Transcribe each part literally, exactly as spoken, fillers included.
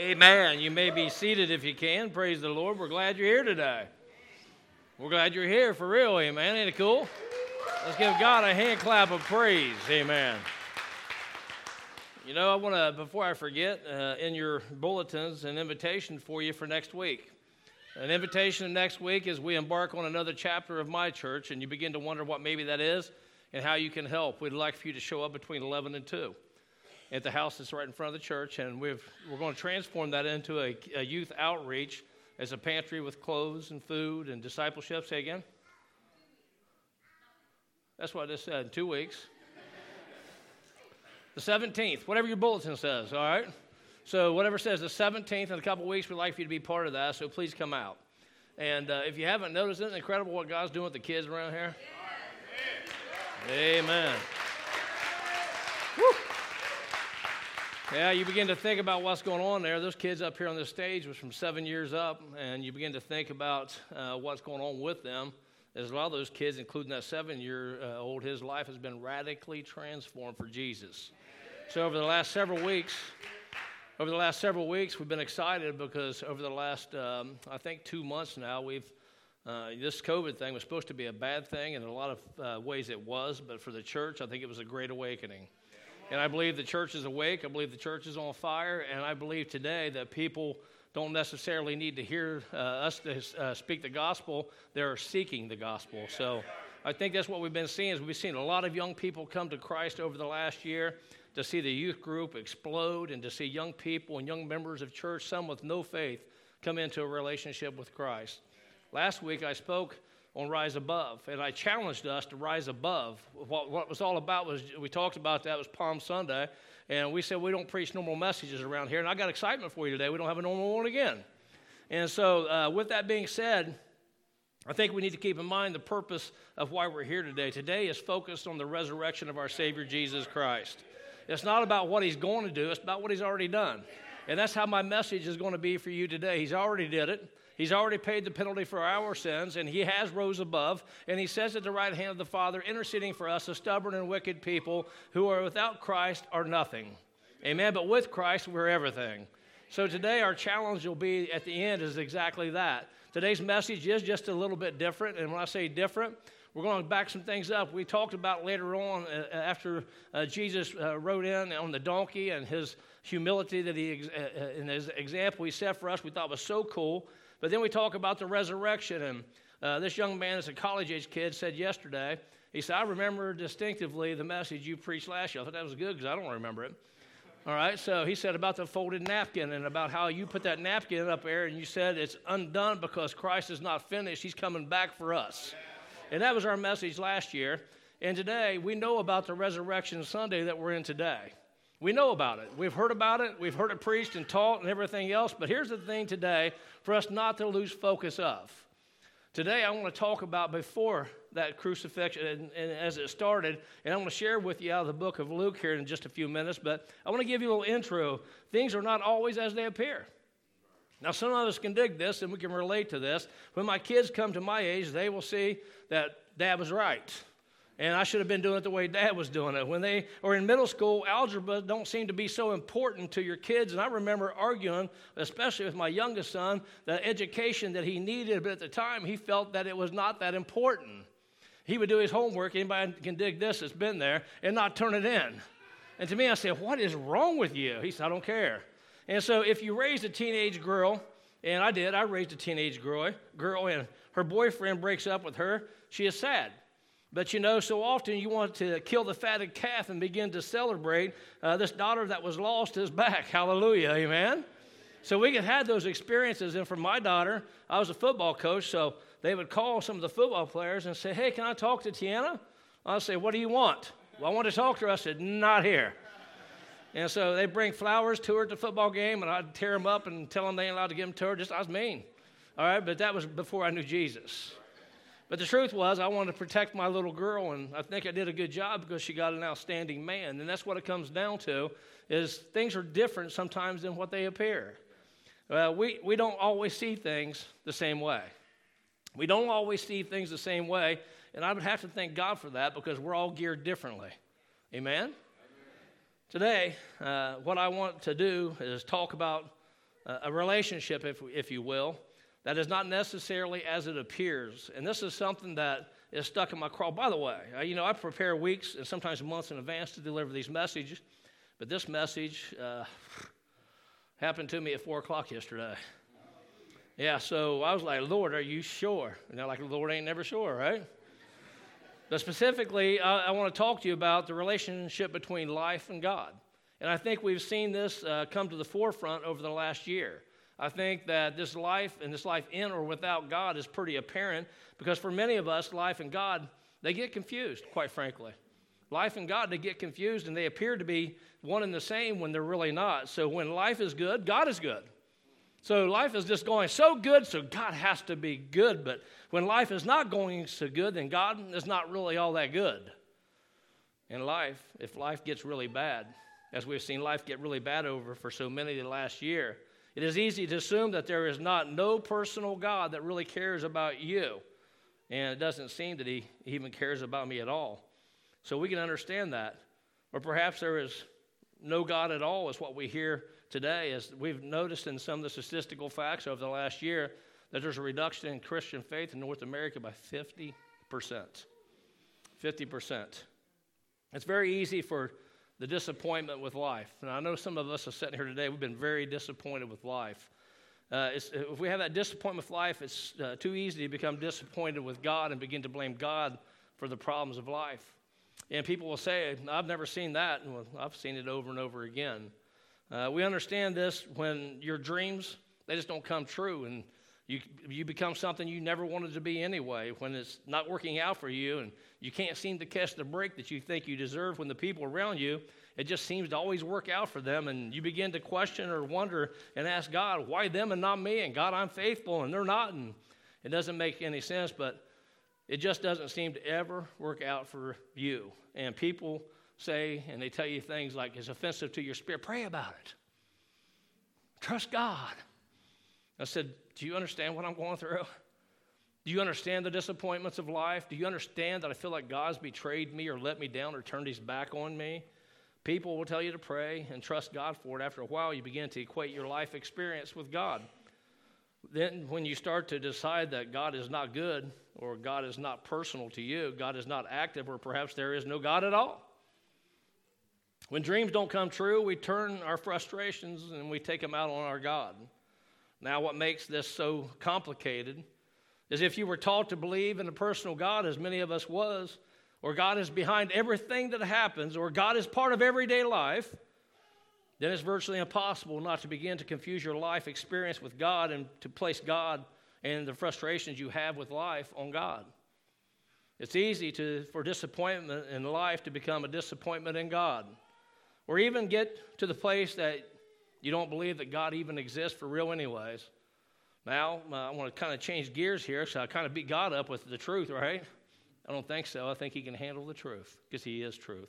Amen. You may be seated if you can. Praise the Lord. We're glad you're here today. We're glad you're here for real. Amen. Ain't it cool? Let's give God a hand clap of praise. Amen. You know, I want to, before I forget, uh, in your bulletins, an invitation for you for next week. An invitation next week as we embark on another chapter of my church, and you begin to wonder what maybe that is and how you can help. We'd like for you to show up between eleven and two. At the house that's right in front of the church, and we've, we're going to transform that into a, a youth outreach as a pantry with clothes and food and discipleship. Say again? That's what I just said, in two weeks. The seventeenth, whatever your bulletin says, all right? So whatever says the seventeenth in a couple weeks, we'd like for you to be part of that, so please come out. And uh, if you haven't noticed, isn't it incredible what God's doing with the kids around here? Amen. Woo. Yeah, you begin to think about what's going on there. Those kids up here on this stage was from seven years up, and you begin to think about uh, what's going on with them. As a lot of those kids, including that seven-year-old, his life has been radically transformed for Jesus. So over the last several weeks, over the last several weeks, we've been excited because over the last, um, I think, two months now, we've uh, this COVID thing was supposed to be a bad thing, and in a lot of uh, ways it was, but for the church, I think it was a great awakening. And I believe the church is awake. I believe the church is on fire. And I believe today that people don't necessarily need to hear uh, us to, uh, speak the gospel. They're seeking the gospel. So I think that's what we've been seeing. Is we've seen a lot of young people come to Christ over the last year, to see the youth group explode and to see young people and young members of church, some with no faith, come into a relationship with Christ. Last week I spoke on Rise Above, and I challenged us to rise above. What, what it was all about was, we talked about that, was Palm Sunday, and we said we don't preach normal messages around here, and I got excitement for you today. We don't have a normal one again. And so uh, with that being said, I think we need to keep in mind the purpose of why we're here today. Today is focused on the resurrection of our Savior, Jesus Christ. It's not about what he's going to do, it's about what he's already done. And that's how my message is going to be for you today. He's already did it. He's already paid the penalty for our sins, and he has rose above, and he says at the right hand of the Father, interceding for us, a stubborn and wicked people who are without Christ are nothing. Amen, but with Christ, we're everything. So today our challenge will be at the end is exactly that. Today's message is just a little bit different, and when I say different, we're going to back some things up. We talked about later on uh, after uh, Jesus uh, rode in on the donkey and his humility that he, uh, in his example he set for us, we thought was so cool. But then we talk about the resurrection, and uh, this young man, as a college-age kid, said yesterday, he said, I remember distinctively the message you preached last year. I thought that was good because I don't remember it. All right, so he said about the folded napkin and about how you put that napkin up there, and you said it's undone because Christ is not finished. He's coming back for us. And that was our message last year. And today, we know about the Resurrection Sunday that we're in today. We know about it. We've heard about it. We've heard it preached and taught and everything else. But here's the thing today for us not to lose focus of. Today I want to talk about before that crucifixion and, and as it started. And I want to share with you out of the book of Luke here in just a few minutes. But I want to give you a little intro. Things are not always as they appear. Now some of us can dig this and we can relate to this. When my kids come to my age, they will see that Dad was right. And I should have been doing it the way Dad was doing it. When they are in middle school, algebra don't seem to be so important to your kids. And I remember arguing, especially with my youngest son, the education that he needed. But at the time, he felt that it was not that important. He would do his homework, anybody can dig this that's been there, and not turn it in. And to me, I said, what is wrong with you? He said, I don't care. And so if you raised a teenage girl, and I did, I raised a teenage girl, girl, and her boyfriend breaks up with her, she is sad. But, you know, so often you want to kill the fatted calf and begin to celebrate uh, this daughter that was lost is back. Hallelujah, amen? So we could have those experiences. And for my daughter, I was a football coach, so they would call some of the football players and say, hey, can I talk to Tiana? I'll say, what do you want? Well, I want to talk to her. I said, not here. And so they bring flowers to her at the football game, and I'd tear them up and tell them they ain't allowed to give them to her. Just I was mean. All right, but that was before I knew Jesus. But the truth was, I wanted to protect my little girl, and I think I did a good job because she got an outstanding man. And that's what it comes down to, is things are different sometimes than what they appear. Uh, we, we don't always see things the same way. We don't always see things the same way, and I would have to thank God for that because we're all geared differently. Amen? Amen. Today, uh, what I want to do is talk about uh, a relationship, if, if you will, that is not necessarily as it appears. And this is something that is stuck in my craw. By the way, I, you know, I prepare weeks and sometimes months in advance to deliver these messages, but this message uh, happened to me at four o'clock yesterday. Yeah, so I was like, Lord, are you sure? And they're like, the Lord ain't never sure, right? But specifically, I, I want to talk to you about the relationship between life and God. And I think we've seen this uh, come to the forefront over the last year. I think that this life and this life in or without God is pretty apparent because for many of us, life and God, they get confused, quite frankly. Life and God, they get confused and they appear to be one and the same when they're really not. So when life is good, God is good. So life is just going so good, so God has to be good. But when life is not going so good, then God is not really all that good. In life, if life gets really bad, as we've seen life get really bad over for so many the last year, it is easy to assume that there is not no personal God that really cares about you. And it doesn't seem that he even cares about me at all. So we can understand that. Or perhaps there is no God at all is what we hear today, as we've noticed in some of the statistical facts over the last year that there's a reduction in Christian faith in North America by fifty percent. fifty percent. It's very easy for the disappointment with life. And I know some of us are sitting here today, we've been very disappointed with life. Uh, it's, if we have that disappointment with life, it's uh, too easy to become disappointed with God and begin to blame God for the problems of life. And people will say, I've never seen that. And well, I've seen it over and over again. Uh, we understand this when your dreams, they just don't come true, and you you become something you never wanted to be anyway. When it's not working out for you and you can't seem to catch the break that you think you deserve when the people around you, it just seems to always work out for them, and you begin to question or wonder and ask God, why them and not me? And God, I'm faithful, and they're not, and it doesn't make any sense, but it just doesn't seem to ever work out for you. And people say, and they tell you things like, it's offensive to your spirit. Pray about it. Trust God. I said, do you understand what I'm going through? Do you understand the disappointments of life? Do you understand that I feel like God's betrayed me or let me down or turned his back on me? People will tell you to pray and trust God for it. After a while, you begin to equate your life experience with God. Then when you start to decide that God is not good or God is not personal to you, God is not active, or perhaps there is no God at all. When dreams don't come true, we turn our frustrations and we take them out on our God. Now, what makes this so complicated is if you were taught to believe in a personal God, as many of us was, or God is behind everything that happens, or God is part of everyday life, then it's virtually impossible not to begin to confuse your life experience with God and to place God and the frustrations you have with life on God. It's easy to for disappointment in life to become a disappointment in God, or even get to the place that you don't believe that God even exists for real anyways. Now, uh, I want to kind of change gears here, so I kind of beat God up with the truth, right? I don't think so. I think he can handle the truth because he is truth.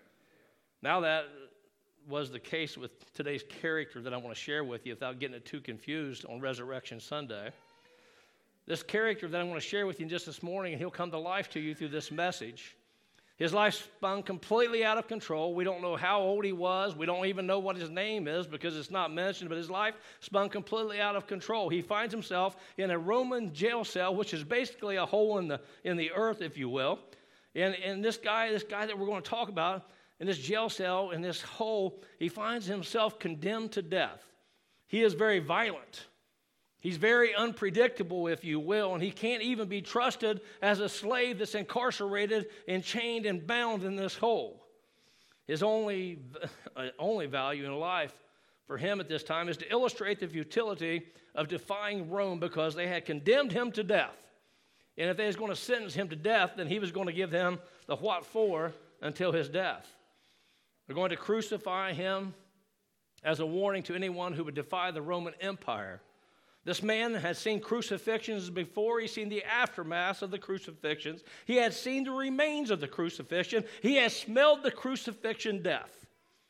Now that was the case with today's character that I want to share with you without getting it too confused on Resurrection Sunday. This character that I want to share with you just this morning, and he'll come to life to you through this message. His life spun completely out of control. We don't know how old he was. We don't even know what his name is because it's not mentioned, but his life spun completely out of control. He finds himself in a Roman jail cell, which is basically a hole in the in the earth, if you will. And, and this guy, this guy that we're going to talk about, in this jail cell, in this hole, he finds himself condemned to death. He is very violent. He's very unpredictable, if you will, and he can't even be trusted as a slave that's incarcerated and chained and bound in this hole. His only, uh, only value in life for him at this time is to illustrate the futility of defying Rome because they had condemned him to death. And if they was going to sentence him to death, then he was going to give them the what for until his death. They're going to crucify him as a warning to anyone who would defy the Roman Empire. This man had seen crucifixions before. He's seen the aftermath of the crucifixions. He had seen the remains of the crucifixion. He had smelled the crucifixion death.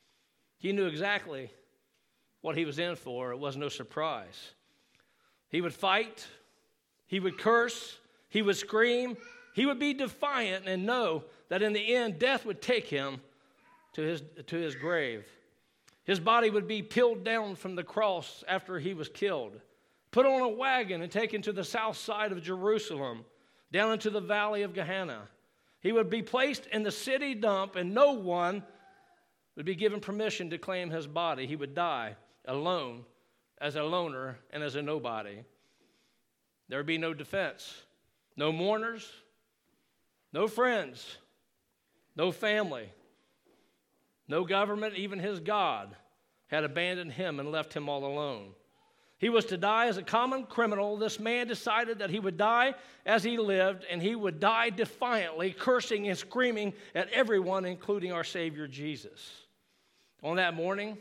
He knew exactly what he was in for. It was no surprise. He would fight. He would curse. He would scream. He would be defiant and know that in the end, death would take him to his, to his grave. His body would be peeled down from the cross after he was killed, put on a wagon and taken to the south side of Jerusalem, down into the valley of Gehenna. He would be placed in the city dump, and no one would be given permission to claim his body. He would die alone, as a loner and as a nobody. There would be no defense, no mourners, no friends, no family, no government. Even his God had abandoned him and left him all alone. He was to die as a common criminal. This man decided that he would die as he lived, and he would die defiantly, cursing and screaming at everyone, including our Savior Jesus. On that morning,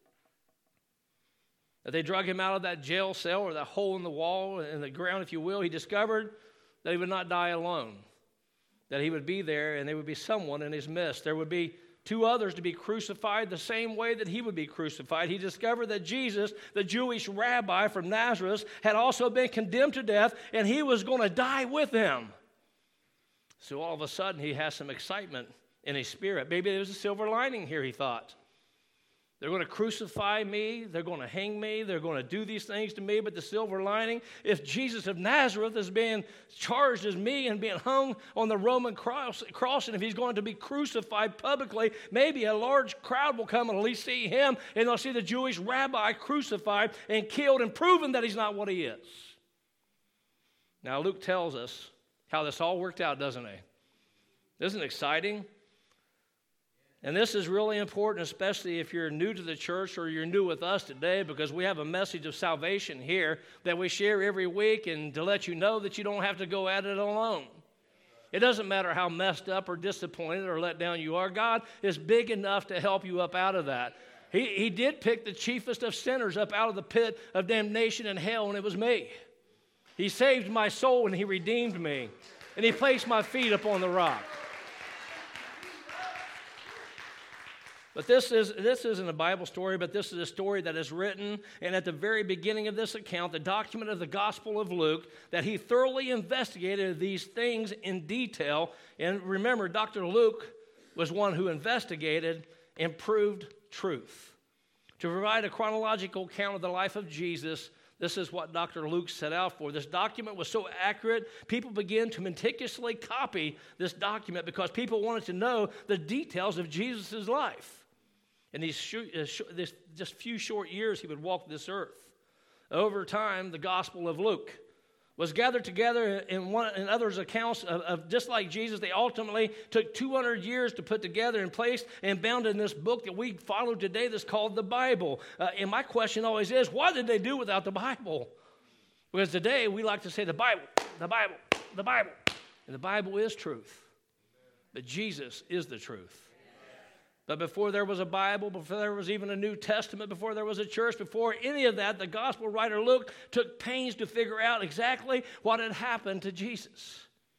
that they drug him out of that jail cell or that hole in the wall, in the ground, if you will, he discovered that he would not die alone, that he would be there and there would be someone in his midst. There would be two others to be crucified the same way that he would be crucified. He discovered that Jesus, the Jewish rabbi from Nazareth, had also been condemned to death, and he was going to die with him. So all of a sudden, he has some excitement in his spirit. Maybe there's a silver lining here, he thought. They're going to crucify me. They're going to hang me. They're going to do these things to me. But the silver lining, if Jesus of Nazareth is being charged as me and being hung on the Roman cross, cross, and if he's going to be crucified publicly, maybe a large crowd will come and at least see him, and they'll see the Jewish rabbi crucified and killed and proven that he's not what he is. Now, Luke tells us how this all worked out, doesn't he? Isn't it exciting? And this is really important, especially if you're new to the church or you're new with us today, because we have a message of salvation here that we share every week, and to let you know that you don't have to go at it alone. It doesn't matter how messed up or disappointed or let down you are. God is big enough to help you up out of that. He, he did pick the chiefest of sinners up out of the pit of damnation and hell, and it was me. He saved my soul, and he redeemed me, and he placed my feet upon the rock. But this, is, this isn't a Bible story, but this is a story that is written, and at the very beginning of this account, the document of the Gospel of Luke, that he thoroughly investigated these things in detail. And remember, Doctor Luke was one who investigated and proved truth. To provide a chronological account of the life of Jesus, this is what Doctor Luke set out for. This document was so accurate, people began to meticulously copy this document because people wanted to know the details of Jesus' life. In these sh- uh, sh- this just few short years he would walk this earth. Over time, the Gospel of Luke was gathered together in one in others' accounts of, of just like Jesus. They ultimately took two hundred years to put together and placed and bound in this book that we follow today that's called the Bible. Uh, and my question always is, what did they do without the Bible? Because today we like to say the Bible, the Bible, the Bible. And the Bible is truth. But Jesus is the truth. But before there was a Bible, before there was even a New Testament, before there was a church, before any of that, the gospel writer Luke took pains to figure out exactly what had happened to Jesus.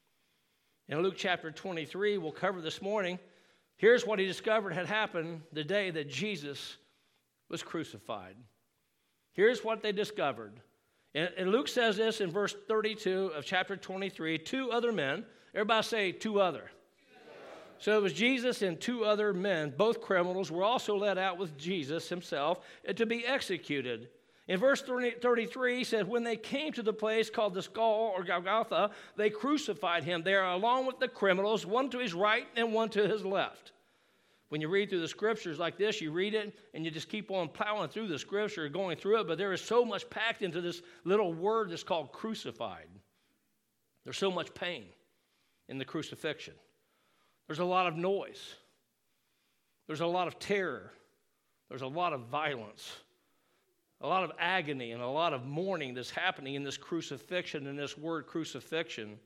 In Luke chapter twenty-three, we'll cover this morning, here's what he discovered had happened the day that Jesus was crucified. Here's what they discovered. And, and Luke says this in verse thirty-two of chapter twenty-three, two other men, everybody say two other. So it was Jesus and two other men, both criminals, were also led out with Jesus himself to be executed. In verse thirty-three, he says, when they came to the place called the Skull, or Golgotha, they crucified him there along with the criminals, one to his right and one to his left. When you read through the scriptures like this, you read it and you just keep on plowing through the scripture, going through it, but there is so much packed into this little word that's called crucified. There's so much pain in the crucifixion. There's a lot of noise. There's a lot of terror. There's a lot of violence, a lot of agony, and a lot of mourning that's happening in this crucifixion, in this word crucifixion.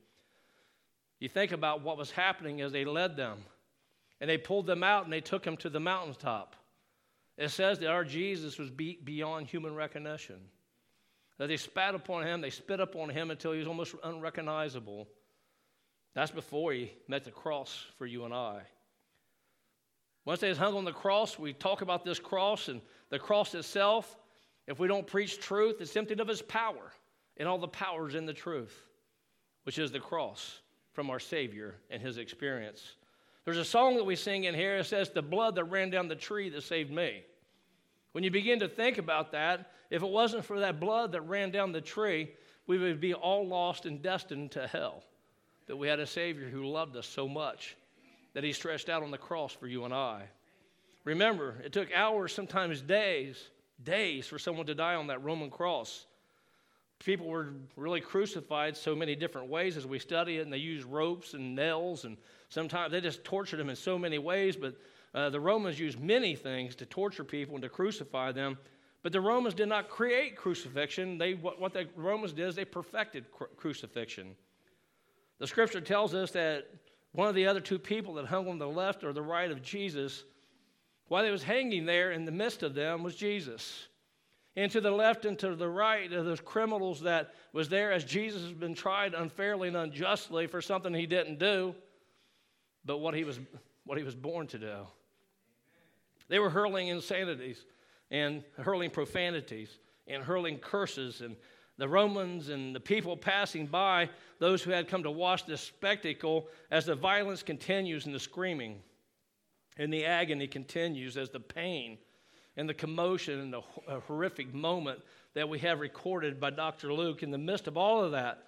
You think about what was happening as they led them, and they pulled them out and they took them to the mountaintop. It says that our Jesus was beat beyond human recognition. That they spat upon him, they spit upon him until he was almost unrecognizable. That's before he met the cross for you and I. Once they was hung on the cross, we talk about this cross, and the cross itself, if we don't preach truth, it's emptied of its power, and all the power is in the truth, which is the cross from our Savior and his experience. There's a song that we sing in here that says, the blood that ran down the tree that saved me. When you begin to think about that, if it wasn't for that blood that ran down the tree, we would be all lost and destined to hell. But we had a Savior who loved us so much that he stretched out on the cross for you and I. Remember, it took hours, sometimes days, days for someone to die on that Roman cross. People were really crucified so many different ways as we study it, and they used ropes and nails, and sometimes they just tortured them in so many ways, but uh, the Romans used many things to torture people and to crucify them. But the Romans did not create crucifixion. They, what, what the Romans did is they perfected cru- crucifixion. The scripture tells us that one of the other two people that hung on the left or the right of Jesus, while he was hanging there in the midst of them, was Jesus. And to the left and to the right of those criminals that was there as Jesus has been tried unfairly and unjustly for something he didn't do, but what he was, what he was born to do. They were hurling insanities and hurling profanities and hurling curses, and the Romans and the people passing by, those who had come to watch this spectacle as the violence continues and the screaming and the agony continues, as the pain and the commotion and the horrific moment that we have recorded by Doctor Luke. In the midst of all of that,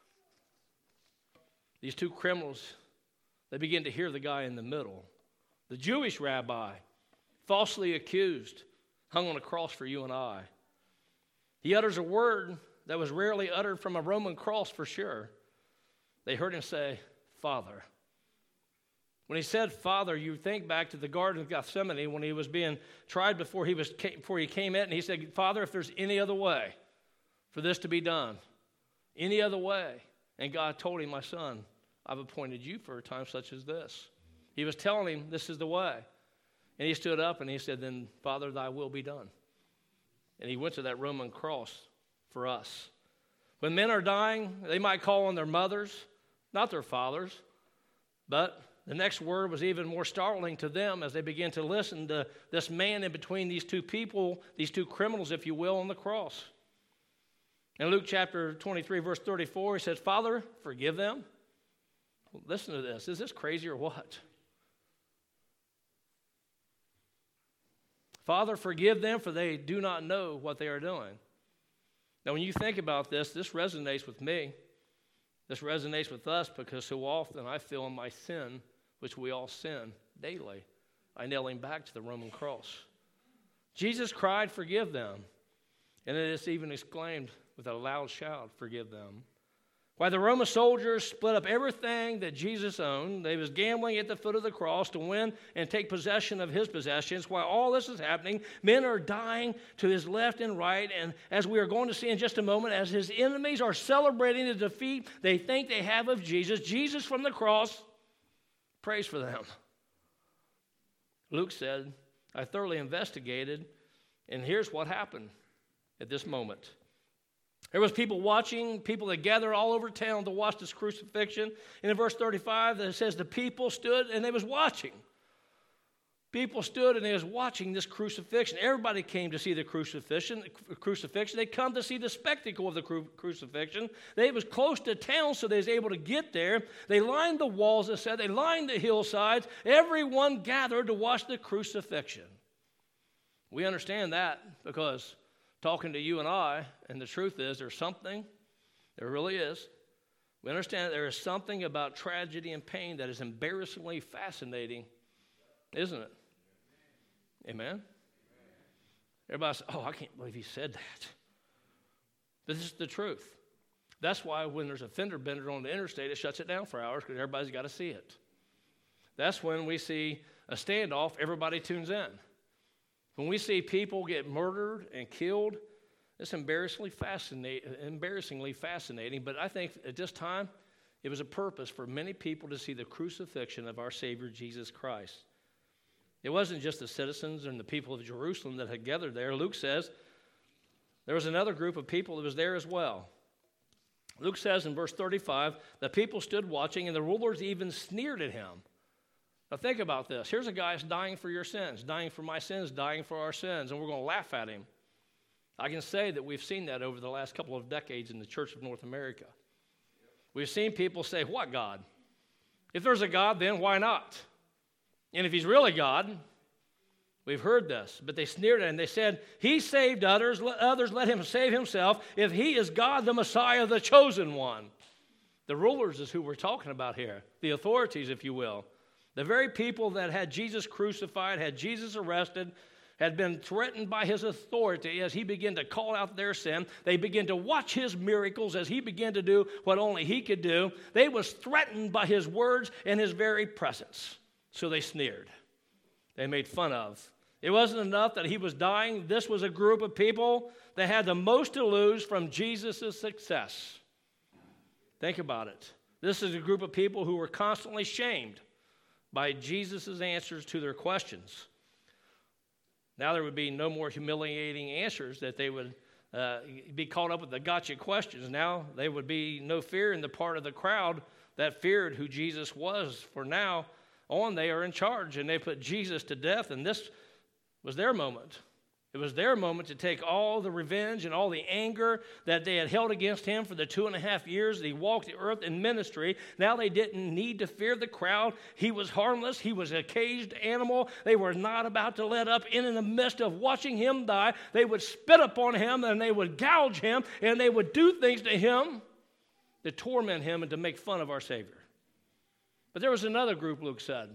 these two criminals, they begin to hear the guy in the middle, the Jewish rabbi, falsely accused, hung on a cross for you and I. He utters a word that was rarely uttered from a Roman cross for sure. They heard him say, Father. When he said Father, you think back to the Garden of Gethsemane when he was being tried before he, was, before he came in, and he said, Father, if there's any other way for this to be done, any other way. And God told him, my son, I've appointed you for a time such as this. He was telling him, this is the way. And he stood up and he said, then, Father, thy will be done. And he went to that Roman cross for us. When men are dying, they might call on their mothers, not their fathers, but the next word was even more startling to them as they began to listen to this man in between these two people, these two criminals, if you will, on the cross. In Luke chapter twenty-three, verse thirty-four, he says, Father, forgive them. Well, listen to this. Is this crazy or what? Father, forgive them, for they do not know what they are doing. Now, when you think about this, this resonates with me. This resonates with us because so often I feel in my sin, which we all sin daily, I nail him back to the Roman cross. Jesus cried, forgive them. And it is even exclaimed with a loud shout, forgive them. While the Roman soldiers split up everything that Jesus owned, they was gambling at the foot of the cross to win and take possession of his possessions. While all this is happening, men are dying to his left and right. And as we are going to see in just a moment, as his enemies are celebrating the defeat they think they have of Jesus, Jesus from the cross prays for them. Luke said, I thoroughly investigated, and here's what happened at this moment. There was people watching, people that gathered all over town to watch this crucifixion. And in verse thirty-five, it says the people stood and they was watching. People stood and they was watching this crucifixion. Everybody came to see the crucifixion. Crucifixion. They come to see the spectacle of the cru- crucifixion. They was close to town, so they was able to get there. They lined the walls, it said. They lined the hillsides. Everyone gathered to watch the crucifixion. We understand that because talking to you and I, and the truth is there's something, there really is. We understand that there is something about tragedy and pain that is embarrassingly fascinating, isn't it? Amen? Everybody says, oh, I can't believe he said that. But this is the truth. That's why when there's a fender bender on the interstate, it shuts it down for hours because everybody's got to see it. That's when we see a standoff, everybody tunes in. When we see people get murdered and killed, it's embarrassingly fascinating, embarrassingly fascinating. But I think at this time, it was a purpose for many people to see the crucifixion of our Savior, Jesus Christ. It wasn't just the citizens and the people of Jerusalem that had gathered there. Luke says there was another group of people that was there as well. Luke says in verse thirty-five, the people stood watching, and the rulers even sneered at him. Now think about this. Here's a guy that's dying for your sins, dying for my sins, dying for our sins, and we're going to laugh at him. I can say that we've seen that over the last couple of decades in the Church of North America. We've seen people say, what God? If there's a God, then why not? And if he's really God, We've heard this, but they sneered at him. They said, he saved others, let others let him save himself if he is God, the Messiah, the chosen one. The rulers is who we're talking about here, the authorities, if you will. The very people that had Jesus crucified, had Jesus arrested, had been threatened by his authority as he began to call out their sin. They began to watch his miracles as he began to do what only he could do. They was threatened by his words and his very presence. So they sneered. They made fun of. It wasn't enough that he was dying. This was a group of people that had the most to lose from Jesus' success. Think about it. This is a group of people who were constantly shamed by Jesus' answers to their questions. Now there would be no more humiliating answers that they would uh, be caught up with the gotcha questions. Now there would be no fear in the part of the crowd that feared who Jesus was. For now on, they are in charge, and they put Jesus to death, and this was their moment. It was their moment to take all the revenge and all the anger that they had held against him for the two and a half years that he walked the earth in ministry. Now they didn't need to fear the crowd. He was harmless. He was a caged animal. They were not about to let up. And in the midst of watching him die, they would spit upon him and they would gouge him and they would do things to him to torment him and to make fun of our Savior. But there was another group, Luke said.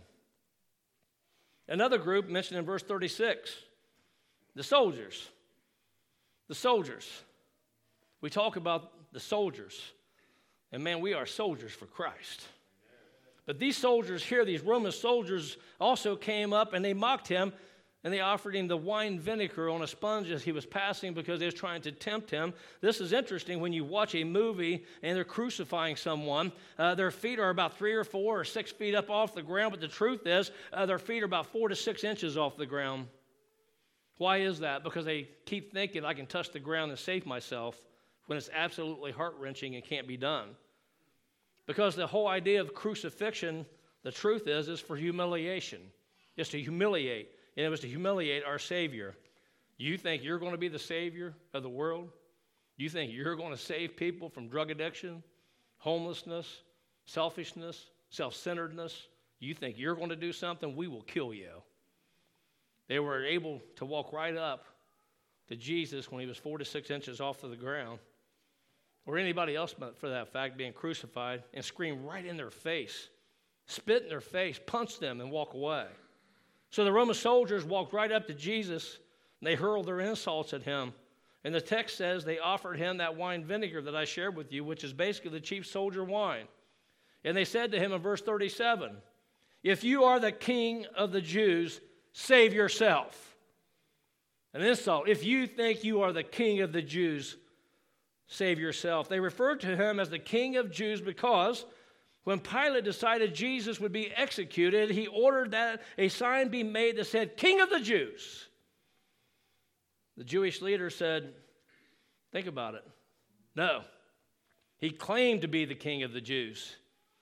Another group mentioned in verse thirty-six. The soldiers. The soldiers. We talk about the soldiers. And man, we are soldiers for Christ. But these soldiers here, these Roman soldiers, also came up and they mocked him. And they offered him the wine vinegar on a sponge as he was passing because they was trying to tempt him. This is interesting when you watch a movie and they're crucifying someone. Uh, their feet are about three or four or six feet up off the ground. But the truth is uh, their feet are about four to six inches off the ground. Why is that? Because they keep thinking I can touch the ground and save myself when it's absolutely heart-wrenching and can't be done. Because the whole idea of crucifixion, the truth is, is for humiliation. It's to humiliate. And it was to humiliate our Savior. You think you're going to be the Savior of the world? You think you're going to save people from drug addiction, homelessness, selfishness, self-centeredness? You think you're going to do something? We will kill you. They were able to walk right up to Jesus when he was four to six inches off of the ground, or anybody else for that fact being crucified, and scream right in their face, spit in their face, punch them, and walk away. So the Roman soldiers walked right up to Jesus, and they hurled their insults at him. And the text says they offered him that wine vinegar that I shared with you, which is basically the chief soldier wine. And they said to him in verse thirty-seven, if you are the king of the Jews, save yourself. An insult. If you think you are the king of the Jews, save yourself. They referred to him as the king of Jews because when Pilate decided Jesus would be executed, he ordered that a sign be made that said, King of the Jews. The Jewish leader said, think about it. No. He claimed to be the king of the Jews.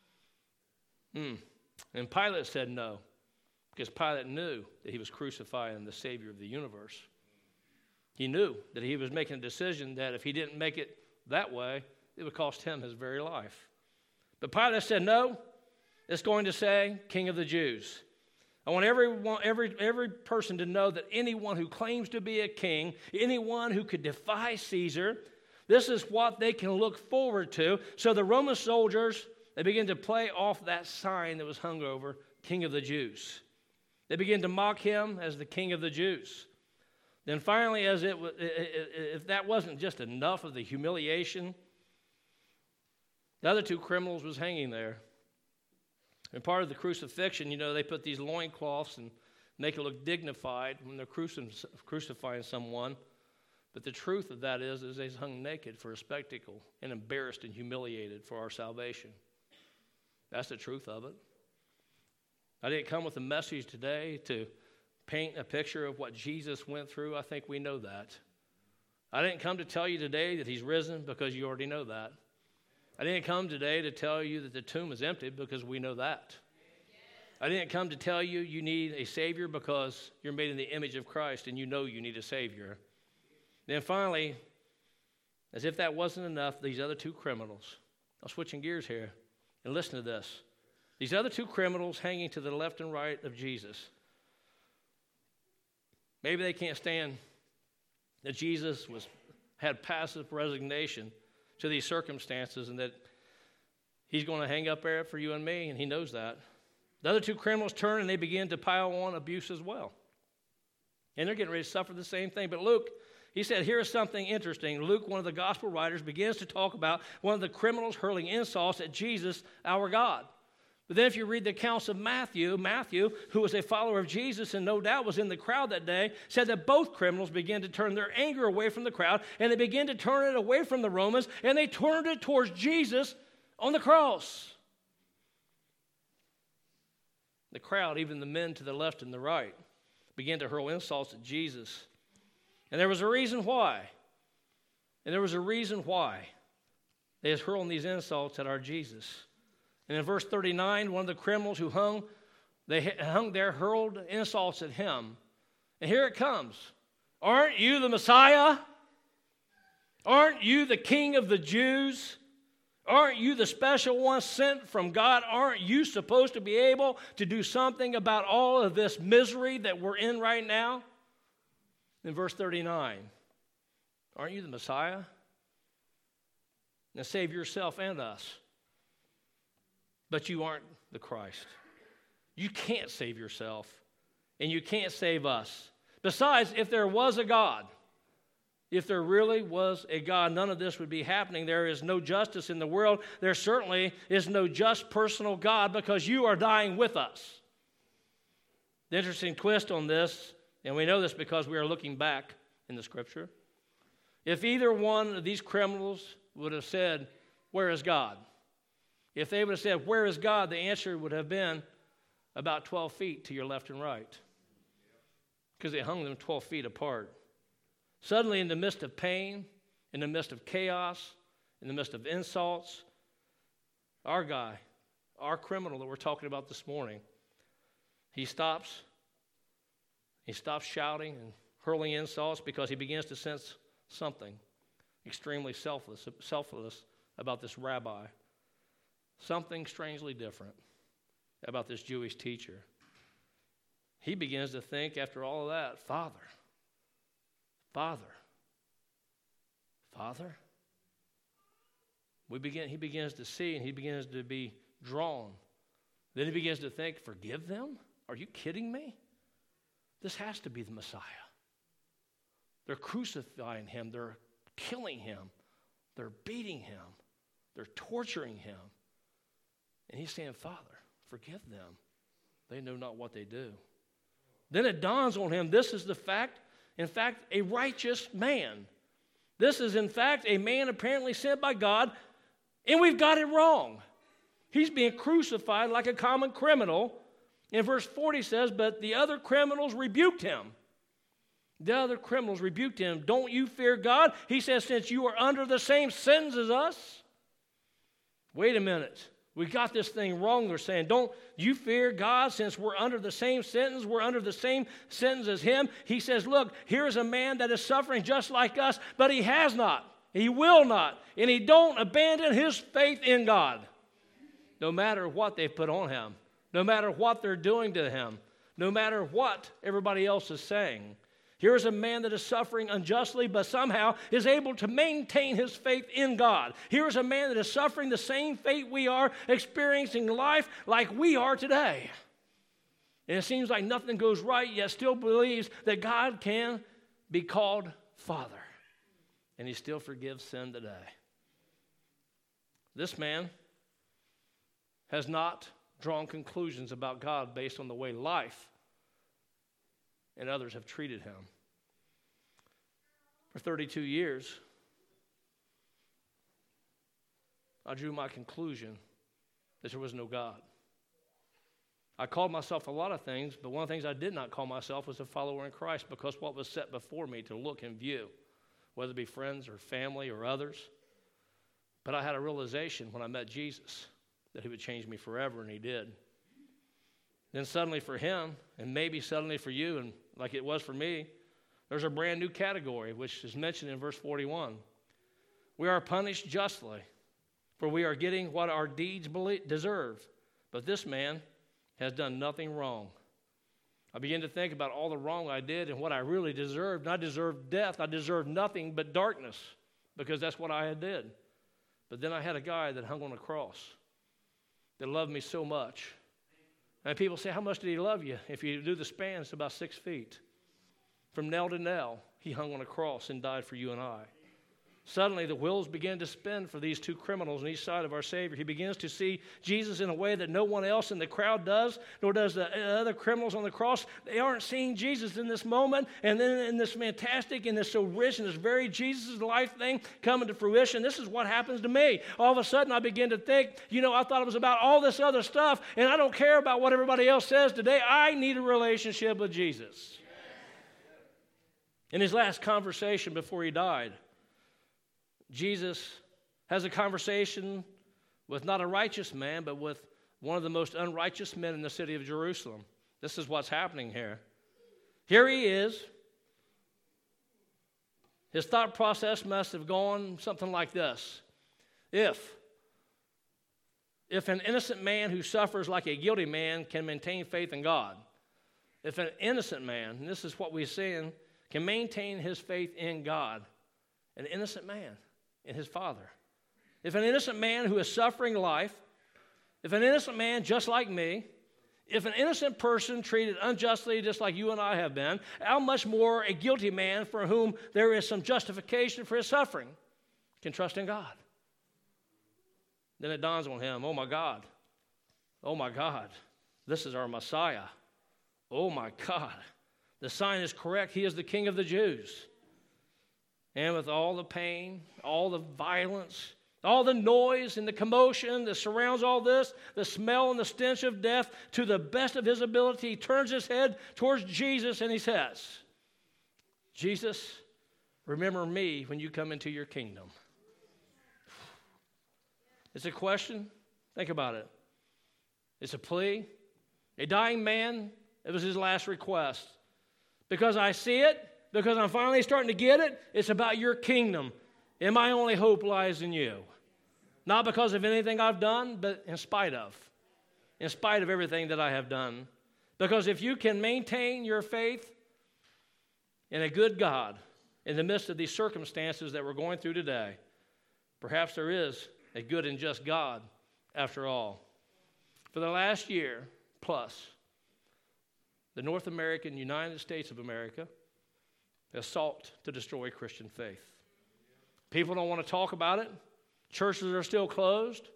Hmm. And Pilate said no, because Pilate knew that he was crucifying the Savior of the universe. He knew that he was making a decision that if he didn't make it that way, it would cost him his very life. But Pilate said, no, it's going to say King of the Jews. I want everyone, every, every person to know that anyone who claims to be a king, anyone who could defy Caesar, this is what they can look forward to. So the Roman soldiers, they began to play off that sign that was hung over King of the Jews. They began to mock him as the King of the Jews. Then finally, as it if that wasn't just enough of the humiliation, the other two criminals was hanging there. And part of the crucifixion, you know, they put these loincloths and make it look dignified when they're crucif- crucifying someone. But the truth of that is, is they hung naked for a spectacle and embarrassed and humiliated for our salvation. That's the truth of it. I didn't come with a message today to paint a picture of what Jesus went through. I think we know that. I didn't come to tell you today that he's risen because you already know that. I didn't come today to tell you that the tomb is empty because we know that. I didn't come to tell you you need a Savior because you're made in the image of Christ and you know you need a Savior. Then finally, as if that wasn't enough, these other two criminals, I'm switching gears here, and listen to this. These other two criminals hanging to the left and right of Jesus, Maybe they can't stand that Jesus was had passive resignation to these circumstances and that he's going to hang up there for you and me, and he knows that. The other two criminals turn and they begin to pile on abuse as well. And they're getting ready to suffer the same thing. But Luke, he said, here's something interesting. Luke, one of the gospel writers, begins to talk about one of the criminals hurling insults at Jesus, our God. But then if you read the accounts of Matthew, Matthew, who was a follower of Jesus and no doubt was in the crowd that day, said that both criminals began to turn their anger away from the crowd, and they began to turn it away from the Romans, and they turned it towards Jesus on the cross. The crowd, even the men to the left and the right, began to hurl insults at Jesus. And there was a reason why. And there was a reason why they was hurling these insults at our Jesus. And in verse thirty-nine, one of the criminals who hung, they hung there, hurled insults at him. And here it comes. Aren't you the Messiah? Aren't you the King of the Jews? Aren't you the special one sent from God? Aren't you supposed to be able to do something about all of this misery that we're in right now? In verse thirty-nine, aren't you the Messiah? Now save yourself and us. But you aren't the Christ. You can't save yourself, and you can't save us. Besides, if there was a God, if there really was a God, none of this would be happening. There is no justice in the world. There certainly is no just personal God because you are dying with us. The interesting twist on this, and we know this because we are looking back in the Scripture, if either one of these criminals would have said, where is God? If they would have said, where is God? The answer would have been about twelve feet to your left and right. Because they hung them twelve feet apart. Suddenly, in the midst of pain, in the midst of chaos, in the midst of insults, our guy, our criminal that we're talking about this morning, he stops. He stops shouting and hurling insults because he begins to sense something extremely selfless, selfless about this rabbi. Something strangely different about this Jewish teacher. He begins to think, after all of that, Father, Father, Father. We begin. He begins to see, and he begins to be drawn. Then he begins to think, forgive them? Are you kidding me? This has to be the Messiah. They're crucifying him. They're killing him. They're beating him. They're torturing him. And he's saying, Father, forgive them. They know not what they do. Then it dawns on him, this is the fact, in fact, a righteous man. This is, in fact, a man apparently sent by God, and we've got it wrong. He's being crucified like a common criminal. In verse forty says, but the other criminals rebuked him. The other criminals rebuked him. Don't you fear God? He says, since you are under the same sentence as us. Wait a minute. We got this thing wrong. They're saying, don't you fear God since we're under the same sentence? We're under the same sentence as him. He says, look, here's a man that is suffering just like us, but he has not. He will not. And he don't abandon his faith in God. No matter what they've put on him. No matter what they're doing to him. No matter what everybody else is saying. Here's a man that is suffering unjustly, but somehow is able to maintain his faith in God. Here's a man that is suffering the same fate we are, experiencing life like we are today. And it seems like nothing goes right, yet still believes that God can be called Father. And he still forgives sin today. This man has not drawn conclusions about God based on the way life and others have treated him. For thirty-two years, I drew my conclusion that there was no God. I called myself a lot of things, but one of the things I did not call myself was a follower in Christ because what was set before me to look and view, whether it be friends or family or others. But I had a realization when I met Jesus that he would change me forever, and he did. Then suddenly for him, and maybe suddenly for you, and like it was for me, there's a brand new category, which is mentioned in verse forty-one. We are punished justly, for we are getting what our deeds deserve. But this man has done nothing wrong. I began to think about all the wrong I did and what I really deserved. And I deserved death. I deserved nothing but darkness because that's what I had did. But then I had a guy that hung on a cross that loved me so much. And people say, how much did he love you? If you do the span, it's about six feet. From nail to nail, he hung on a cross and died for you and I. Suddenly, the wheels begin to spin for these two criminals on each side of our Savior. He begins to see Jesus in a way that no one else in the crowd does, nor does the other criminals on the cross. They aren't seeing Jesus in this moment, and then in this fantastic and this so rich and this very Jesus' life thing coming to fruition. This is what happens to me. All of a sudden, I begin to think, you know, I thought it was about all this other stuff, and I don't care about what everybody else says today. I need a relationship with Jesus. In his last conversation before he died, Jesus has a conversation with not a righteous man, but with one of the most unrighteous men in the city of Jerusalem. This is what's happening here. Here he is. His thought process must have gone something like this. If, if an innocent man who suffers like a guilty man can maintain faith in God, if an innocent man, and this is what we're seeing, can maintain his faith in God, an innocent man, in his Father. If an innocent man who is suffering life, if an innocent man just like me, if an innocent person treated unjustly just like you and I have been, how much more a guilty man for whom there is some justification for his suffering can trust in God? Then it dawns on him, oh my God, oh my God, this is our Messiah. Oh my God, the sign is correct. He is the King of the Jews. And with all the pain, all the violence, all the noise and the commotion that surrounds all this, the smell and the stench of death, to the best of his ability, he turns his head towards Jesus and he says, Jesus, remember me when you come into your kingdom. It's a question. Think about it. It's a plea. A dying man, it was his last request. Because I see it, because I'm finally starting to get it, it's about your kingdom. And my only hope lies in you. Not because of anything I've done, but in spite of. In spite of everything that I have done. Because if you can maintain your faith in a good God in the midst of these circumstances that we're going through today, perhaps there is a good and just God after all. For the last year plus, the North American United States of America has sought to destroy Christian faith. People don't want to talk about it. Churches are still closed.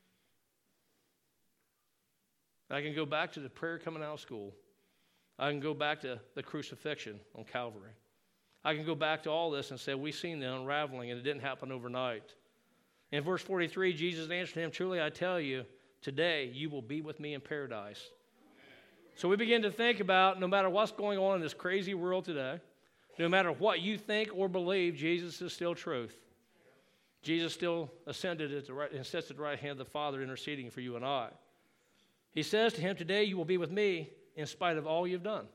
I can go back to the prayer coming out of school. I can go back to the crucifixion on Calvary. I can go back to all this and say, we've seen the unraveling, and it didn't happen overnight. In verse forty-three, Jesus answered him, truly I tell you, today you will be with me in paradise. So we begin to think about, no matter what's going on in this crazy world today, no matter what you think or believe, Jesus is still truth. Jesus still ascended at the right, and sits at the right hand of the Father, interceding for you and I. He says to him, today you will be with me in spite of all you've done.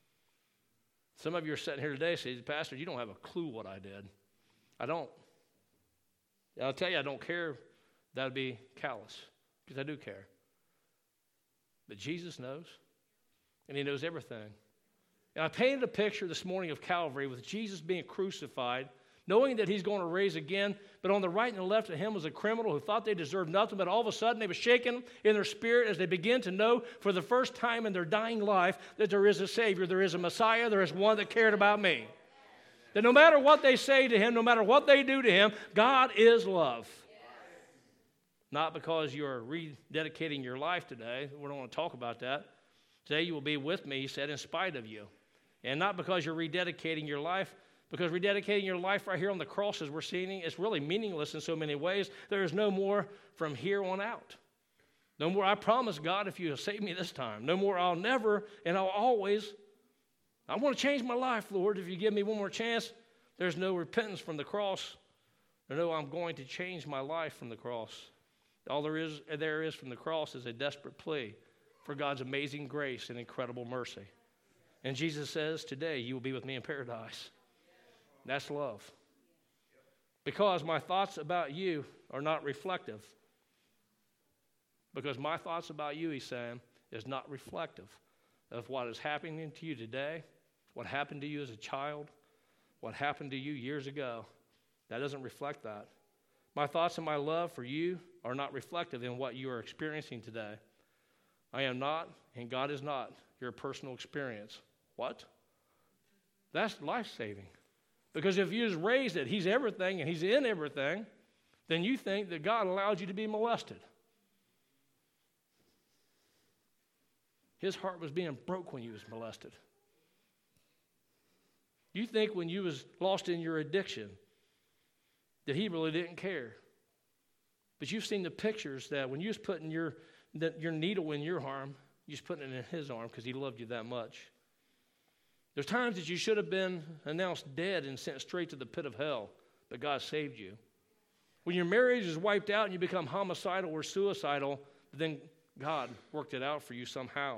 Some of you are sitting here today and say, Pastor, you don't have a clue what I did. I don't. I'll tell you, I don't care. That would be callous, because I do care. But Jesus knows, and he knows everything. And I painted a picture this morning of Calvary with Jesus being crucified, knowing that he's going to raise again, but on the right and the left of him was a criminal who thought they deserved nothing, but all of a sudden they were shaken in their spirit as they begin to know for the first time in their dying life that there is a Savior, there is a Messiah, there is one that cared about me. That no matter what they say to him, no matter what they do to him, God is love. Not because you're rededicating your life today. We don't want to talk about that. Today you will be with me, he said, in spite of you. And not because you're rededicating your life, because rededicating your life right here on the cross, as we're seeing, it's really meaningless in so many ways. There is no more from here on out. No more, I promise God, if you save me this time. No more, I'll never and I'll always. I want to change my life, Lord. If you give me one more chance, there's no repentance from the cross. Or no, I'm going to change my life from the cross. All there is, there is from the cross is a desperate plea for God's amazing grace and incredible mercy. And Jesus says, today you will be with me in paradise. That's love. Because my thoughts about you are not reflective. Because my thoughts about you, he's saying, is not reflective of what is happening to you today, what happened to you as a child, what happened to you years ago. That doesn't reflect that. My thoughts and my love for you are not reflective in what you are experiencing today. I am not, and God is not, your personal experience. What? That's life-saving. Because if you just raised it, he's everything and he's in everything, then you think that God allowed you to be molested. His heart was being broke when you was molested. You think when you was lost in your addiction that he really didn't care. But you've seen the pictures that when you was putting your, the, your needle in your arm, you was putting it in his arm because he loved you that much. There's times that you should have been announced dead and sent straight to the pit of hell, but God saved you. When your marriage is wiped out and you become homicidal or suicidal, then God worked it out for you somehow.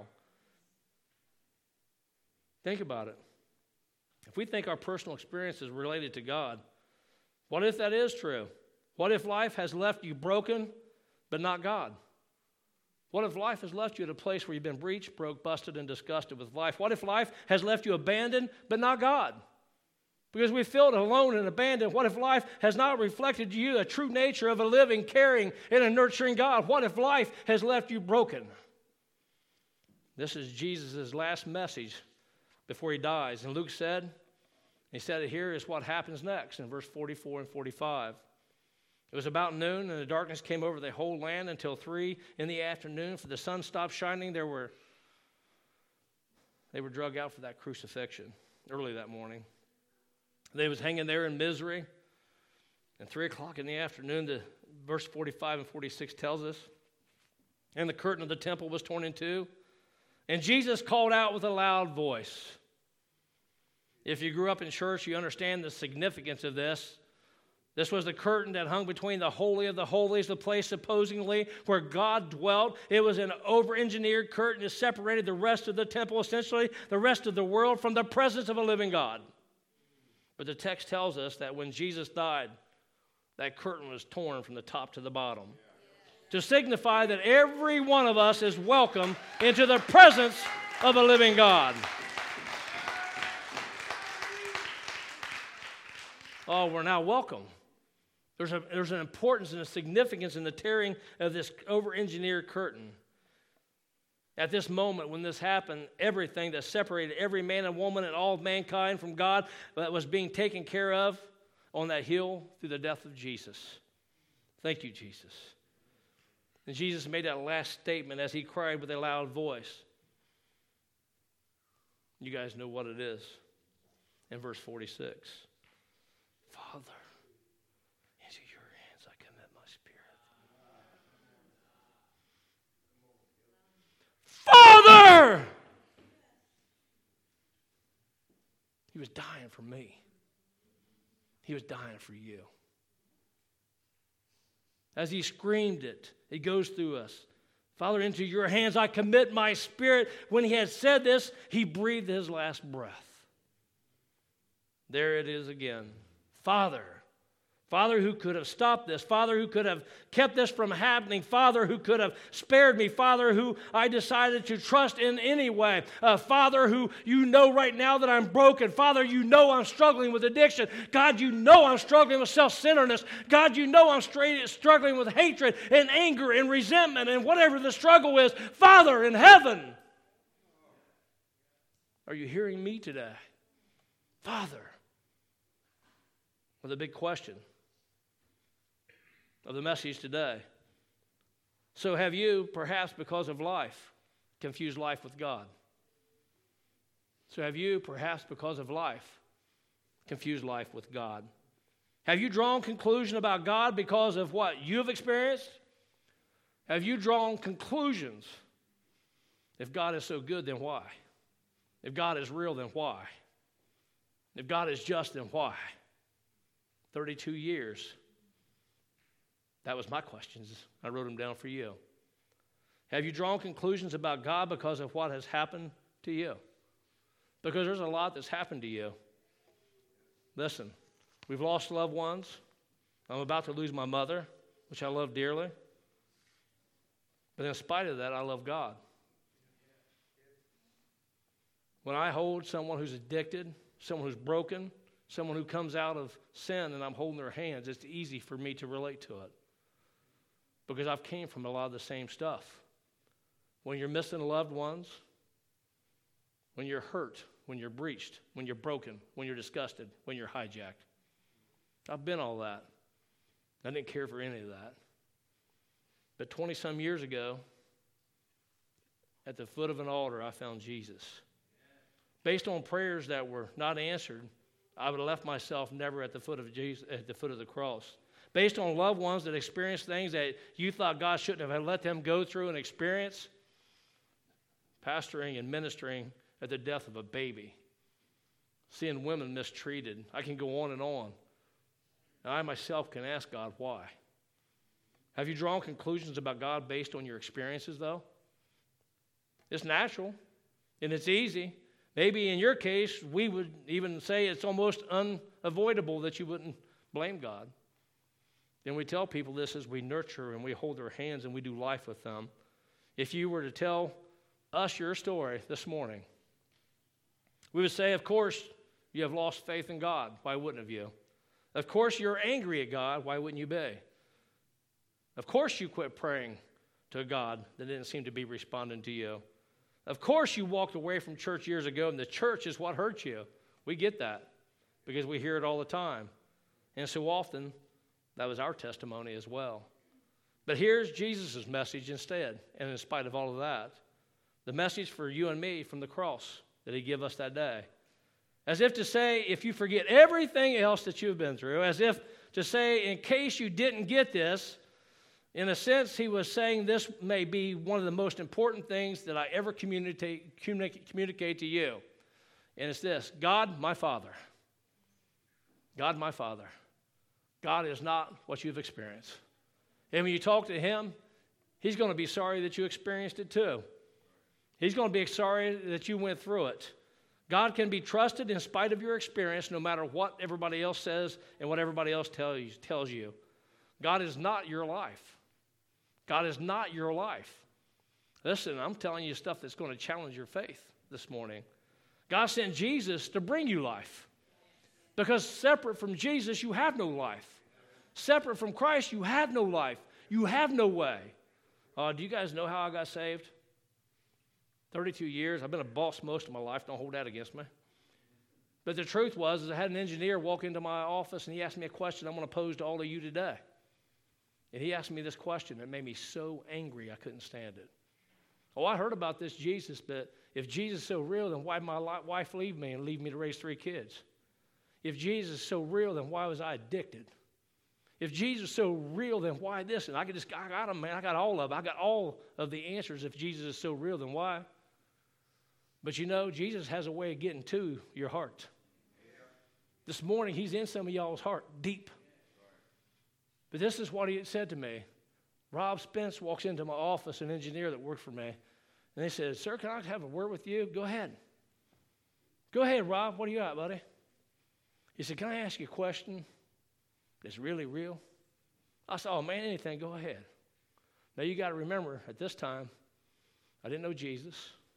Think about it. If we think our personal experience is related to God, what if that is true? What if life has left you broken, but not God? What if life has left you at a place where you've been breached, broke, busted, and disgusted with life? What if life has left you abandoned, but not God? Because we feel alone and abandoned. What if life has not reflected to you a true nature of a living, caring, and a nurturing God? What if life has left you broken? This is Jesus' last message before he dies. And Luke said, he said it here, is what happens next in verse forty-four and forty-five. It was about noon, and the darkness came over the whole land until three in the afternoon. For the sun stopped shining, there were they were drug out for that crucifixion early that morning. They was hanging there in misery. And three o'clock in the afternoon, the verse forty-five and forty-six tells us, and the curtain of the temple was torn in two. And Jesus called out with a loud voice. If you grew up in church, you understand the significance of this. This was the curtain that hung between the Holy of the Holies, the place supposedly where God dwelt. It was an over-engineered curtain that separated the rest of the temple, essentially the rest of the world, from the presence of a living God. But the text tells us that when Jesus died, that curtain was torn from the top to the bottom, to signify that every one of us is welcome into the presence of a living God. Oh, we're now welcome. There's, a, there's an importance and a significance in the tearing of this over-engineered curtain. At this moment when this happened, everything that separated every man and woman and all of mankind from God that was being taken care of on that hill through the death of Jesus. Thank you, Jesus. And Jesus made that last statement as he cried with a loud voice. You guys know what it is in verse forty-six. Father, into your hands I commit my spirit. Father! He was dying for me. He was dying for you. As he screamed it, it goes through us. Father, into your hands I commit my spirit. When he had said this, he breathed his last breath. There it is again. Father, Father who could have stopped this, Father who could have kept this from happening, Father who could have spared me, Father who I decided to trust in anyway, uh, Father who you know right now that I'm broken, Father you know I'm struggling with addiction, God you know I'm struggling with self-centeredness, God you know I'm straight, struggling with hatred and anger and resentment and whatever the struggle is, Father in heaven, are you hearing me today? Father. Well, the big question of the message today. So have you, perhaps because of life, confused life with God? So have you, perhaps because of life, confused life with God? Have you drawn conclusion about God because of what you've experienced? Have you drawn conclusions? If God is so good, then why? If God is real, then why? If God is just, then why? thirty-two years. That was my questions. I wrote them down for you. Have you drawn conclusions about God because of what has happened to you? Because there's a lot that's happened to you. Listen, we've lost loved ones. I'm about to lose my mother, which I love dearly. But in spite of that, I love God. When I hold someone who's addicted, someone who's broken, someone who comes out of sin and I'm holding their hands, it's easy for me to relate to it because I've came from a lot of the same stuff. When you're missing loved ones, when you're hurt, when you're breached, when you're broken, when you're disgusted, when you're hijacked. I've been all that. I didn't care for any of that. But twenty-some years ago, at the foot of an altar, I found Jesus. Based on prayers that were not answered, I would have left myself never at the foot of Jesus, at the foot of the cross. Based on loved ones that experienced things that you thought God shouldn't have let them go through and experience, pastoring and ministering at the death of a baby, seeing women mistreated. I can go on and on. And I myself can ask God why. Have you drawn conclusions about God based on your experiences, though? It's natural, and it's easy. Maybe in your case, we would even say it's almost unavoidable that you wouldn't blame God. Then we tell people this as we nurture and we hold their hands and we do life with them. If you were to tell us your story this morning, we would say, of course, you have lost faith in God. Why wouldn't have you? Of course, you're angry at God. Why wouldn't you be? Of course, you quit praying to a God that didn't seem to be responding to you. Of course, you walked away from church years ago, and the church is what hurt you. We get that because we hear it all the time. And so often, that was our testimony as well. But here's Jesus' message instead, and in spite of all of that, the message for you and me from the cross that he gave us that day. As if to say, if you forget everything else that you've been through, as if to say, in case you didn't get this, in a sense, he was saying this may be one of the most important things that I ever communicate, communicate, communicate to you. And it's this: God, my Father. God, my Father. God is not what you've experienced. And when you talk to him, he's going to be sorry that you experienced it too. He's going to be sorry that you went through it. God can be trusted in spite of your experience, no matter what everybody else says and what everybody else tell you, tells you. God is not your life. God is not your life. Listen, I'm telling you stuff that's going to challenge your faith this morning. God sent Jesus to bring you life. Because separate from Jesus, you have no life. Separate from Christ, you have no life. You have no way. Uh, do you guys know how I got saved? thirty-two years. I've been a boss most of my life. Don't hold that against me. But the truth was, is I had an engineer walk into my office, and he asked me a question I'm going to pose to all of you today. And he asked me this question that made me so angry I couldn't stand it. Oh, I heard about this Jesus, but if Jesus is so real, then why did my wife leave me and leave me to raise three kids? If Jesus is so real, then why was I addicted? If Jesus is so real, then why this? And I could just, I got them, man. I got all of it. I got all of the answers. If Jesus is so real, then why? But you know, Jesus has a way of getting to your heart. This morning, he's in some of y'all's heart, deep. But this is what he said to me. Rob Spence walks into my office, an engineer that worked for me, and he said, "Sir, can I have a word with you?" Go ahead. Go ahead, Rob. What do you got, buddy? He said, "Can I ask you a question that's really real?" I said, "Oh, man, anything. Go ahead." Now, you got to remember, at this time, I didn't know Jesus.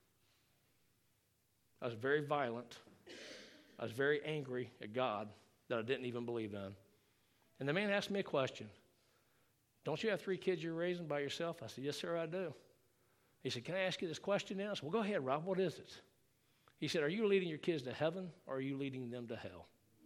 I was very violent. I was very angry at God that I didn't even believe in. And the man asked me a question. "Don't you have three kids you're raising by yourself?" I said, "Yes, sir, I do." He said, "Can I ask you this question now?" I said, "Well, go ahead, Rob. What is it?" He said, "Are you leading your kids to heaven or are you leading them to hell?"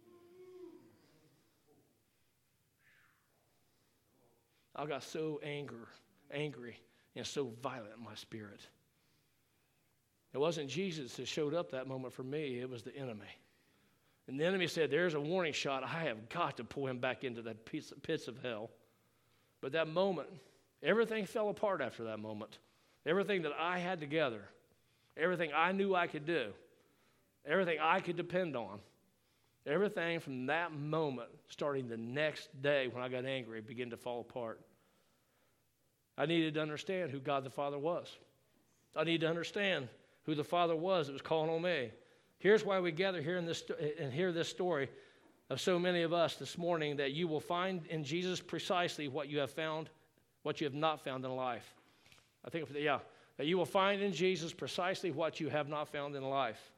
I got so anger, angry and so violent in my spirit. It wasn't Jesus that showed up that moment for me. It was the enemy. And the enemy said, "There's a warning shot. I have got to pull him back into the pits of hell." But that moment, everything fell apart after that moment. Everything that I had together, everything I knew I could do, everything I could depend on, everything from that moment, starting the next day when I got angry, began to fall apart. I needed to understand who God the Father was. I needed to understand who the Father was that was calling on me. Here's why we gather here in this and hear this story of so many of us this morning, that you will find in Jesus precisely what you have found, what you have not found in life. I think, yeah, that you will find in Jesus precisely what you have not found in life.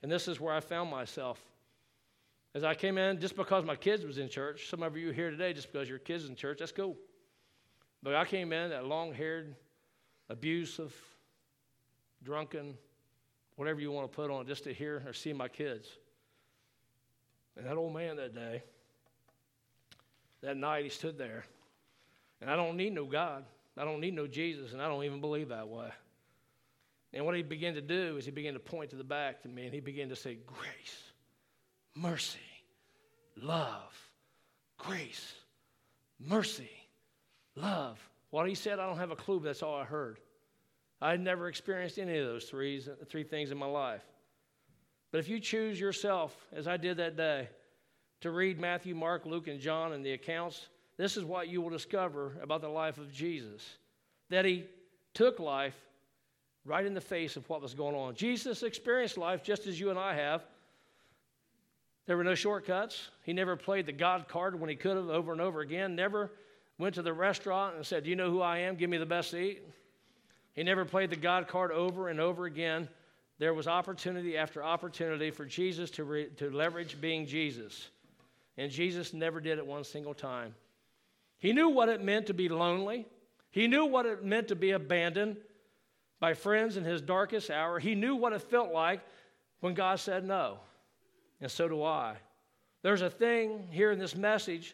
And this is where I found myself. As I came in, just because my kids was in church, some of you are here today just because your kids in church, that's cool. But I came in, that long-haired, abusive, drunken, whatever you want to put on it, just to hear or see my kids. And that old man that day, that night, he stood there. And I don't need no God. I don't need no Jesus, and I don't even believe that way. And what he began to do is he began to point to the back to me, and he began to say, grace, mercy, love, grace, mercy, love. What he said, I don't have a clue, but that's all I heard. I had never experienced any of those three, three things in my life. But if you choose yourself, as I did that day, to read Matthew, Mark, Luke, and John and the accounts, this is what you will discover about the life of Jesus. That he took life right in the face of what was going on. Jesus experienced life just as you and I have. There were no shortcuts. He never played the God card when he could have over and over again. Never went to the restaurant and said, do you know who I am? Give me the best seat. He never played the God card over and over again. There was opportunity after opportunity for Jesus to, re- to leverage being Jesus. And Jesus never did it one single time. He knew what it meant to be lonely. He knew what it meant to be abandoned by friends in his darkest hour. He knew what it felt like when God said no. And so do I. There's a thing here in this message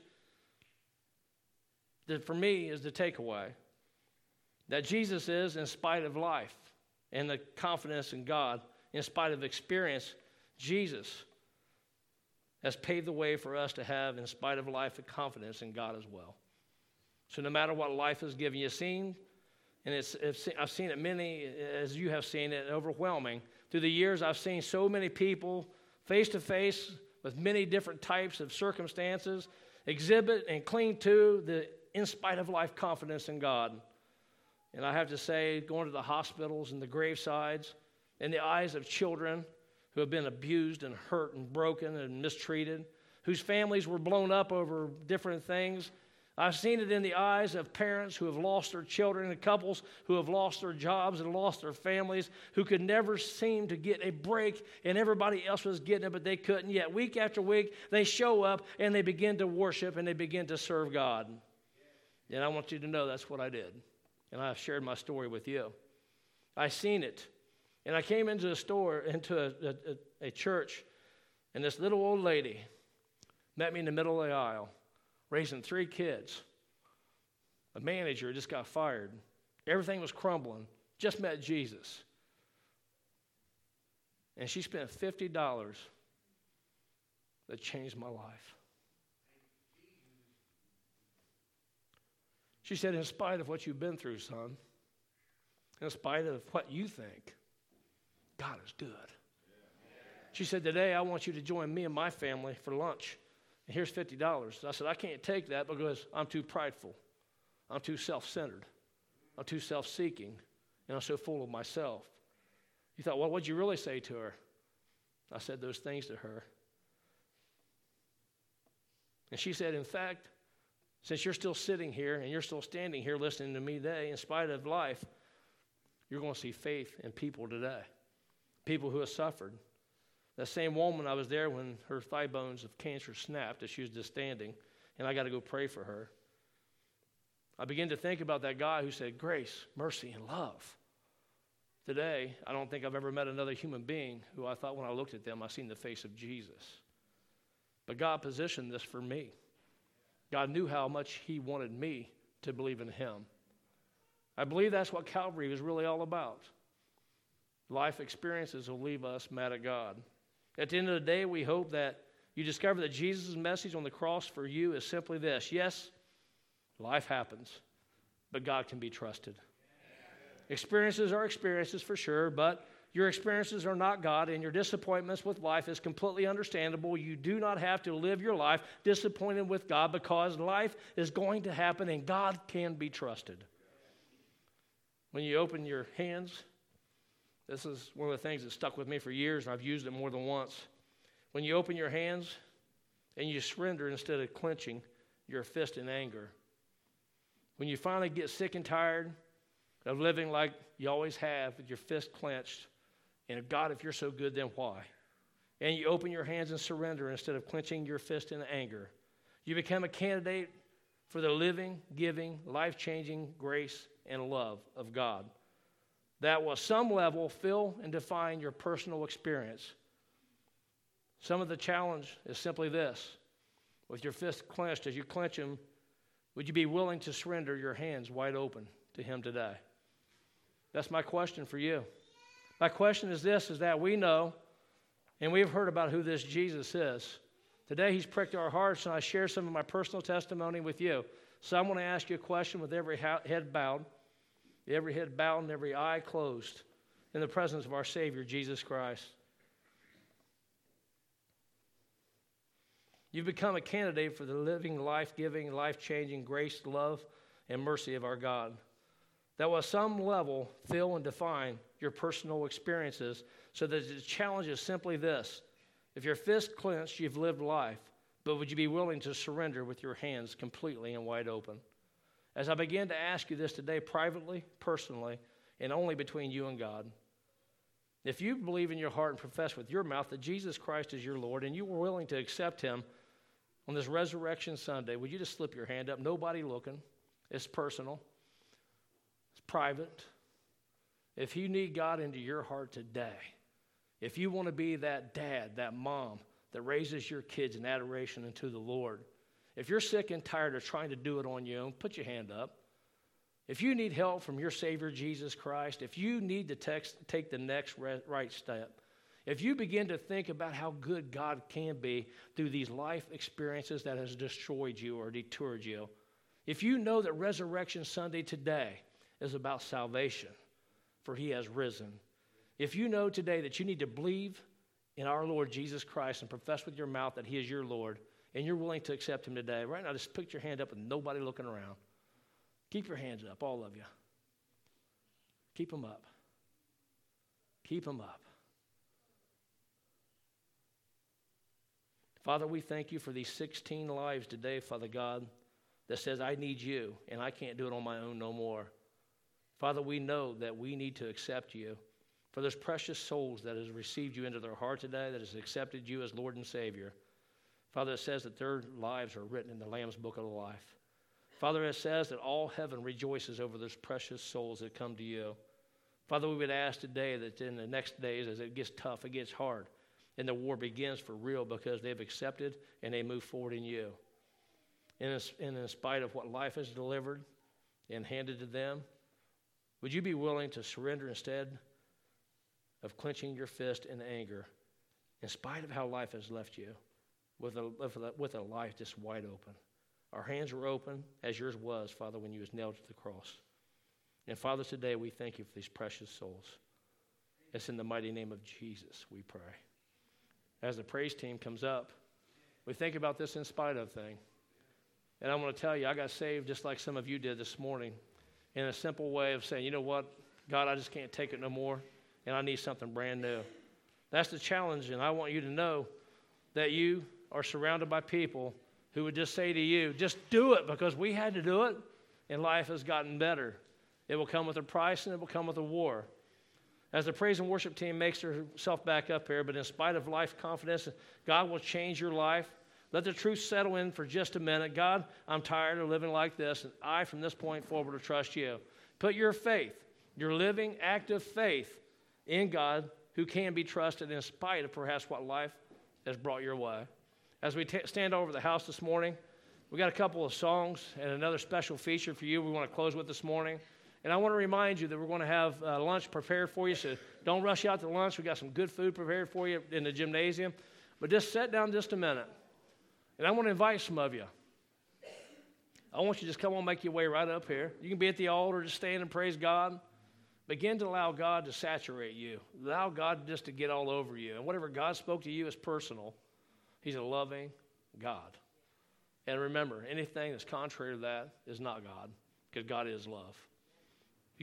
that for me is the takeaway. That Jesus is, in spite of life and the confidence in God, in spite of experience, Jesus has paved the way for us to have, in spite of life, and confidence in God as well. So no matter what life has given you, seen, and it's, it's, I've seen it many, as you have seen it, overwhelming. Through the years, I've seen so many people face-to-face with many different types of circumstances exhibit and cling to the in spite of life confidence in God. And I have to say, going to the hospitals and the gravesides, in the eyes of children who have been abused and hurt and broken and mistreated, whose families were blown up over different things. I've seen it in the eyes of parents who have lost their children and couples who have lost their jobs and lost their families, who could never seem to get a break, and everybody else was getting it, but they couldn't. Yet week after week, they show up and they begin to worship and they begin to serve God. And I want you to know that's what I did. And I've shared my story with you. I seen it. And I came into a store, into a, a, a church, and this little old lady met me in the middle of the aisle, raising three kids. A manager just got fired. Everything was crumbling. Just met Jesus. And she spent fifty dollars that changed my life. She said, in spite of what you've been through, son, in spite of what you think, God is good. She said, today I want you to join me and my family for lunch. And here's fifty dollars. I said, I can't take that because I'm too prideful. I'm too self-centered. I'm too self-seeking. And I'm so full of myself. You thought, well, what'd you really say to her? I said those things to her. And she said, in fact, since you're still sitting here and you're still standing here listening to me today, in spite of life, you're going to see faith in people today. People who have suffered. That same woman, I was there when her thigh bones of cancer snapped as she was just standing, and I got to go pray for her. I began to think about that guy who said, grace, mercy, and love. Today, I don't think I've ever met another human being who I thought when I looked at them, I seen the face of Jesus. But God positioned this for me. God knew how much he wanted me to believe in him. I believe that's what Calvary was really all about. Life experiences will leave us mad at God. At the end of the day, we hope that you discover that Jesus' message on the cross for you is simply this. Yes, life happens, but God can be trusted. Experiences are experiences for sure, but your experiences are not God, and your disappointments with life is completely understandable. You do not have to live your life disappointed with God because life is going to happen, and God can be trusted. When you open your hands, this is one of the things that stuck with me for years, and I've used it more than once. When you open your hands and you surrender instead of clenching your fist in anger. When you finally get sick and tired of living like you always have with your fist clenched, and God, if you're so good, then why? and you open your hands and surrender instead of clenching your fist in anger. You become a candidate for the living, giving, life-changing grace and love of God that will, some level, fill and define your personal experience. Some of the challenge is simply this. With your fists clenched, as you clench them, would you be willing to surrender your hands wide open to Him today? That's my question for you. My question is this, is that we know, and we've heard about who this Jesus is. Today, He's pricked our hearts, and I share some of my personal testimony with you. So I'm going to ask you a question with every head bowed, every head bowed and every eye closed in the presence of our Savior, Jesus Christ. You've become a candidate for the living, life-giving, life-changing grace, love, and mercy of our God that will at some level fill and define your personal experiences, so that the challenge is simply this. If your fist clenched, you've lived life, but would you be willing to surrender with your hands completely and wide open? As I begin to ask you this today privately, personally, and only between you and God, if you believe in your heart and profess with your mouth that Jesus Christ is your Lord and you were willing to accept Him on this Resurrection Sunday, would you just slip your hand up? Nobody looking. It's personal. It's private. If you need God into your heart today, if you want to be that dad, that mom that raises your kids in adoration unto the Lord, if you're sick and tired of trying to do it on your own, put your hand up. If you need help from your Savior, Jesus Christ, if you need to text, take the next right step, if you begin to think about how good God can be through these life experiences that has destroyed you or detoured you, if you know that Resurrection Sunday today is about salvation, for He has risen, if you know today that you need to believe in our Lord Jesus Christ and profess with your mouth that He is your Lord, and you're willing to accept Him today, right now just put your hand up with nobody looking around. Keep your hands up, all of you. Keep them up. Keep them up. Father, we thank you for these sixteen lives today, Father God, that says, I need you, and I can't do it on my own no more. Father, we know that we need to accept you. For those precious souls that has received you into their heart today, that has accepted you as Lord and Savior. Father, it says that their lives are written in the Lamb's Book of Life. Father, it says that all heaven rejoices over those precious souls that come to you. Father, we would ask today that in the next days, as it gets tough, it gets hard, and the war begins for real because they've accepted and they move forward in you. And in, in spite of what life has delivered and handed to them, would you be willing to surrender instead of clenching your fist in anger, in spite of how life has left you, with a, with a life just wide open? Our hands are open, as yours was, Father, when you was nailed to the cross. And Father, today we thank you for these precious souls. It's in the mighty name of Jesus we pray. As the praise team comes up, we think about this in spite of thing. And I want to tell you, I got saved just like some of you did this morning, in a simple way of saying, you know what, God, I just can't take it no more, and I need something brand new. That's the challenge, and I want you to know that you are surrounded by people who would just say to you, just do it, because we had to do it, and life has gotten better. It will come with a price, and it will come with a war. As the praise and worship team makes herself back up here, but in spite of life confidence, God will change your life. Let the truth settle in for just a minute. God, I'm tired of living like this, and I, from this point forward, will trust you. Put your faith, your living, active faith in God, who can be trusted in spite of perhaps what life has brought your way. As we t- stand over the house this morning, we got a couple of songs and another special feature for you we want to close with this morning. And I want to remind you that we're going to have uh, lunch prepared for you, so don't rush out to lunch. We got some good food prepared for you in the gymnasium. But just sit down just a minute. And I want to invite some of you. I want you to just come on, make your way right up here. You can be at the altar, just stand and praise God. Begin to allow God to saturate you. Allow God just to get all over you. And whatever God spoke to you is personal. He's a loving God. And remember, anything that's contrary to that is not God, because God is love.